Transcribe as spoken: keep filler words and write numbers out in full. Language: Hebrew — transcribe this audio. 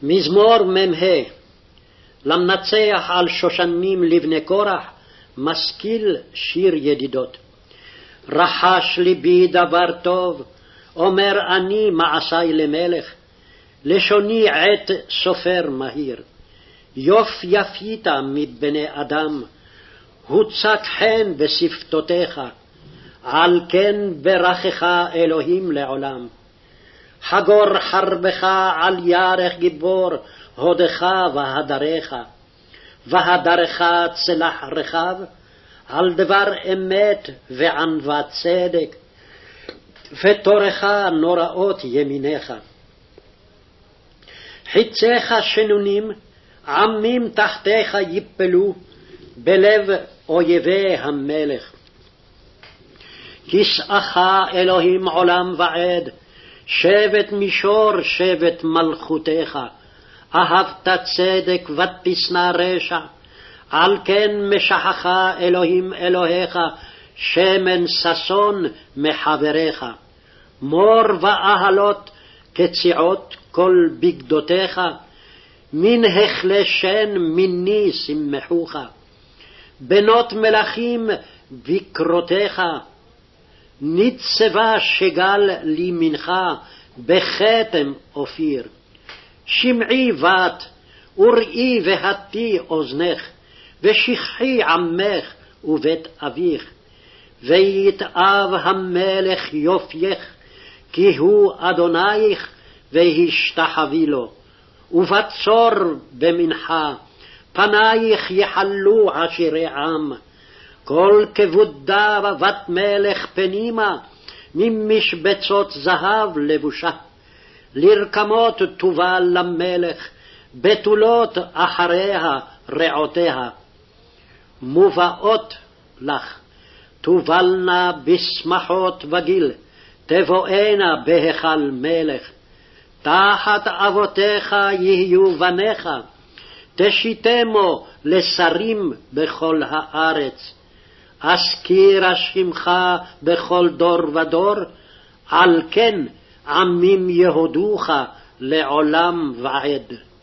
מזמור מ"ה. למנצח על שושנים לבני קורח, משכיל שיר ידידות. רחש ליבי דבר טוב, אומר אני מעשי למלך, לשוני עת סופר מהיר. יוף יפית מבני אדם, הוצק חן בשפתותיך, על כן ברכך אלוהים לעולם. חגור חרבך על ירך גיבור, הודך והדרך, והדרך צלח רחב, על דבר אמת וענוות צדק, ותורך נוראות ימיניך. חיציך שנונים, עמים תחתיך יפלו, בלב אויבי המלך. כסאך אלוהים עולם ועד, שבט מישור שבט מלכותך. אהבת צדק ותשנא רשע, על כן משחך אלוהים אלוהיך, שמן ששון מחבריך. מור ואהלות כציעות כל בגדותיך, מן החלשן מיני שמחוך. בנות מלכים בקרותיך, ניצבה שגל לימינך בכתם אופיר. שמעי בת, וראי והטי אוזנך, ושכחי עמך ובית אביך. ויתאב המלך יופייך, כי הוא אדונייך, והשתחווי לו. ובצור במנחה, פנייך יחלו עשירי עם. כל כבודה בת מלך פנימה, ממשבצות זהב לבושה. לרקמות תובל למלך, בתולות אחריה רעותיה. מובאות לך, תובלנה בשמחות וגיל, תבואנה בהיכל מלך. תחת אבותיך יהיו בניך, תשיתמו לשרים בכל הארץ. אזכיר שמך בכל דור ודור, על כן עמים יהודוך לעולם ועד.